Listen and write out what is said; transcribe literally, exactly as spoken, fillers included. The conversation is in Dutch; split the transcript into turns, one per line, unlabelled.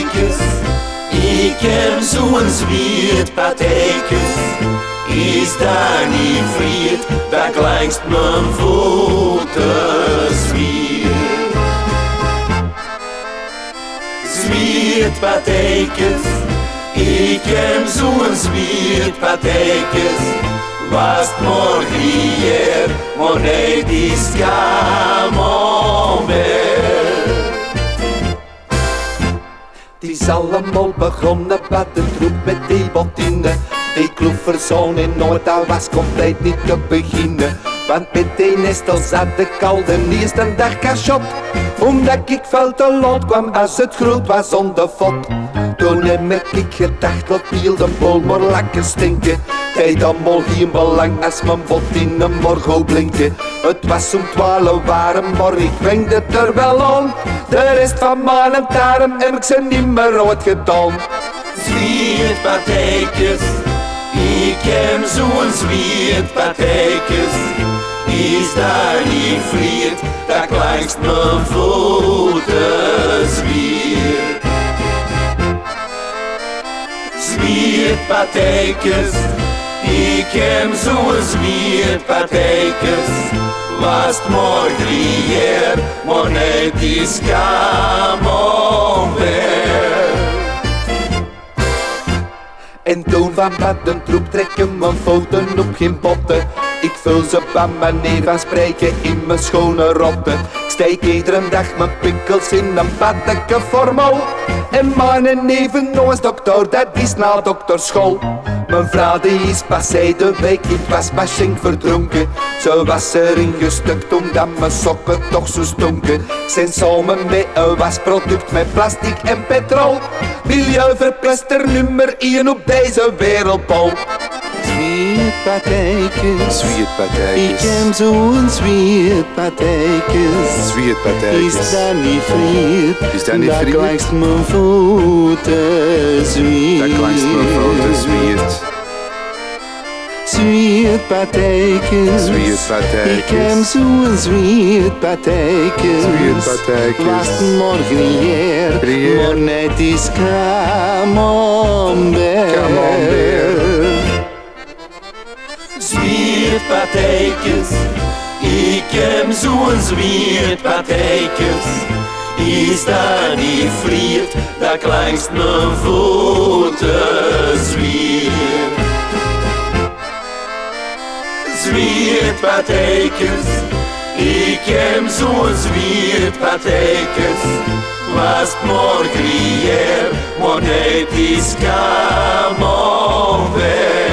patijkes. Ik heb zo'n zwiert patijkes. Is dat niet vriend, dat langs mijn voeten zwiert. Zwiert patijkes. Ik heb zo'n zwiert patijkes. Was het morgen hier, maar niet is camembert. Het is allemaal begonnen bij de troep met die bottine. Die kloeverzoon in Noord, dat was compleet niet te beginnen. Want met die nestel zat ik al de eerste dag cachot. Omdat ik veel te laat kwam als het groot was zonder fot. Toen heb ik gedacht, laat heel de boel maar lekker stinken. Kijk dan maar geen belang als mijn bottine morgen blinken. Het was om twaalf warm, maar ik wengde het er wel aan. De rest van mijn darm heb ik ze niet meer uitgedaan. Zwiert patijkes, ik heb zo'n zwiert patijkes. Is dat niet vriend, dat langs mijn voeten zwiert. Zwiert patijkes, ik heb zo'n zwiert patijkes. Was het morgen hier, maar niet is camembert. En toen van met een troep trekken mijn fouten op geen botten. Ik vul ze van manier van spreken in mijn schone rotten. Ik steek iedere dag mijn pinkels in een paddeke formal. En mijn neven is dokter, dat is na dokterschool. Mijn vrouw die is passé de week in het wasmachine verdronken. Ze was erin gestukt omdat mijn sokken toch zo stonken. Zijn samen met een wasproduct met plastic en petrol. Milieuverpester nummer één op deze wereldbol. Zwiert patijkes,
Zwiert patijkes.
ik heb zo'n zwiert patijkes.
Zwiert patijkes.
Is dat niet vriend?
Is dat niet
dat
vriend?
langs mijn voeten zwiert.
Dat langs mijn voeten zwiert.
Zwiert patijkes.
Zwiert patijkes.
Ik heb zo'n zwiert patijkes.
Zwiert patijkes.
Was het morgen hier,
Hier.
maar net is camembert.
Camembert.
Zwiert patijkes, ik heb zo'n zwiert patijkes. Is dat niet vriend, dat langs mijn voeten zwiert. Zwiert patijkes, ik heb zo'n zwiert patijkes. Was het morgen hier, maar niet is camembert.